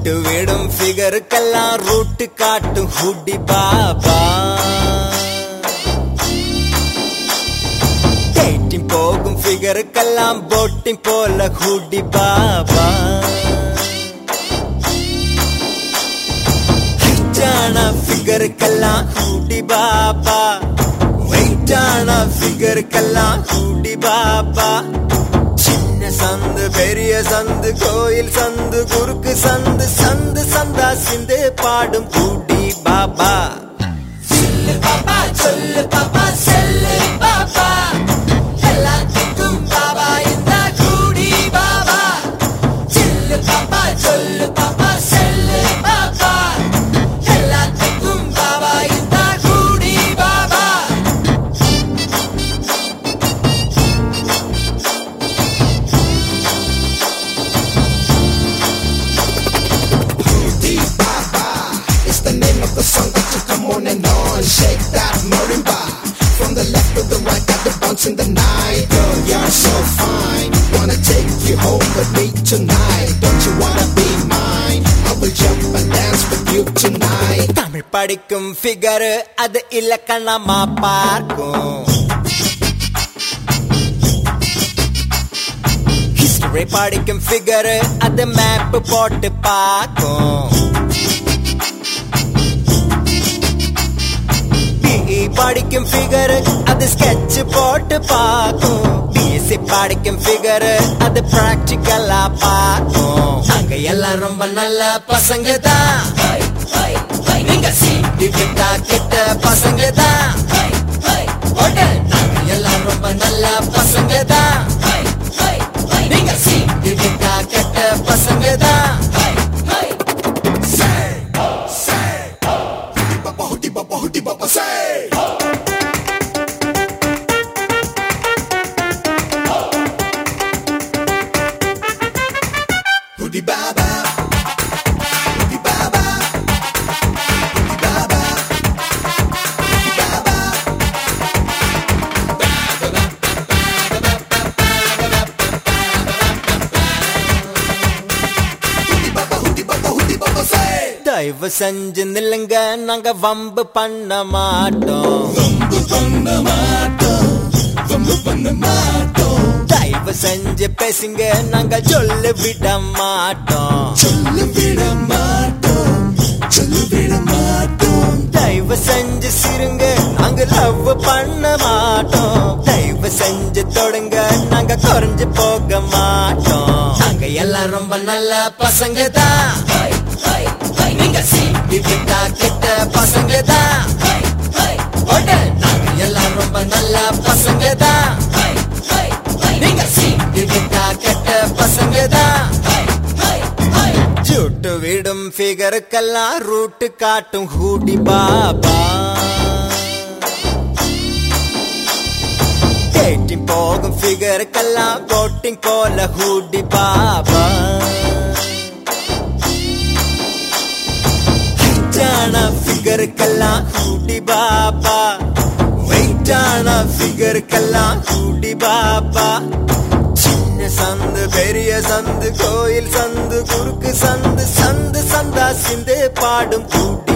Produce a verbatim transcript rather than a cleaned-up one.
ஜூட்டு விடும் ஃபிகருக்கெல்லாம் ரூட்டு காட்டும் ஹுடி பாபா. டேட்டிங் போகும் ஃபிகருக்கெல்லாம் போட்டிங் போல ஹுடி பாபா. ஹைட்டான ஃபிகருக்கெல்லாம் ஹுடி பாபா. வெயிட்டான ஃபிகருக்கெல்லாம் ஹுடி பாபா. சின்ன சந்து பெரிய சந்து கோயில் சந்து குறுக்கு சந்து சந்து சந்தா சிந்து பாடும் ஹுடி பாபா. சொல்லு பாப்பா சொல்லு பாப்பா சொல்லு பாப்பா, எல்லாத்துக்கும் பாபா இந்த ஹுடி பாபா. சொல்லு பாப்பா சொல்லு பாப்பா சொல்லு பாப்பா, எல்லாத்துக்கும் பாபா இந்த Hudi Baba. Hudi Baba is the name of the song that you come on and on. Shake that marimba from the left to the right, got the bounce in the night. Girl, you're so fine, wanna take you home with me tonight. Don't you wanna be mine? I will jump and dance with you tonight. Tamil படிக்கும் figure அது இலக்கணமா பார்க்கும். History படிக்கும் figure அது map போட்டு பார்க்கும். BE படிக்கும் figure அது sketch போட்டு பார்க்கும். பிஎஸ்சி படிக்கும் ஃபிகர் அது பிராக்டிகலா பார்க்கும். அங்க எல்லாம் ரொம்ப நல்ல பசங்க தான், நீங்க சீட்டு கிட்டா கிட்ட பசங்க தான். நாங்க எல்லாம் ரொம்ப நல்ல பசங்க தான், நீங்க சீட்டு கிட்டா கிட்ட பசங்க தான். Say, say, Hudi Baba, Hudi Baba, Hudi Baba, say. Hudi Baba, Hudi Baba, Hudi Baba, Hudi Baba. Hudi Baba, Hudi Baba, Hudi Baba, say. தயவு செஞ்சு நில்லுங்க, நாங்க வம்பு பண்ண மாட்டோம். வம்பு பண்ண மாட்டோம், வம்பு பண்ண மாட்டோம். தயவு செஞ்சு பேசுங்க, நாங்க சொல்ல விட மாட்டோம். சொல்ல விட மாட்டோம், சொல்ல விட மாட்டோம். தயவு செஞ்சு சிறுங்க, நாங்க லவ் பண்ண மாட்டோம். தயவு செஞ்சு தொடுங்க, நாங்க குறைஞ்சு போக மாட்டோம். நாங்க எல்லாம் ரொம்ப நல்ல பசங்க தான், நீங்க சீட்டு கிட்டா கிட்ட பசங்க தான். நாங்க எல்லாம் ரொம்ப நல்ல பசங்க தான், நீங்க சீட்டு கிட்டா கிட்ட பசங்க தான். ஜூட்டு விடும் ஃபிகருக்கெல்லாம் ரூட்டு காட்டும் ஹுடி பாபா. டேட்டிங் போகும் ஃபிகருக்கெல்லாம் போட்டிங் போல ஹுடி பாபா. ஹைட்டான ஃபிகருக்கெல்லாம் ஹுடி பாபா. வெயிட்டான ஃபிகருக்கெல்லாம் ஹுடி பாபா. சின்ன சந்து பெரிய சந்து கோயில் சந்து குறுக்கு சந்து சந்து சந்தா சிந்து பாடும் ஹுடி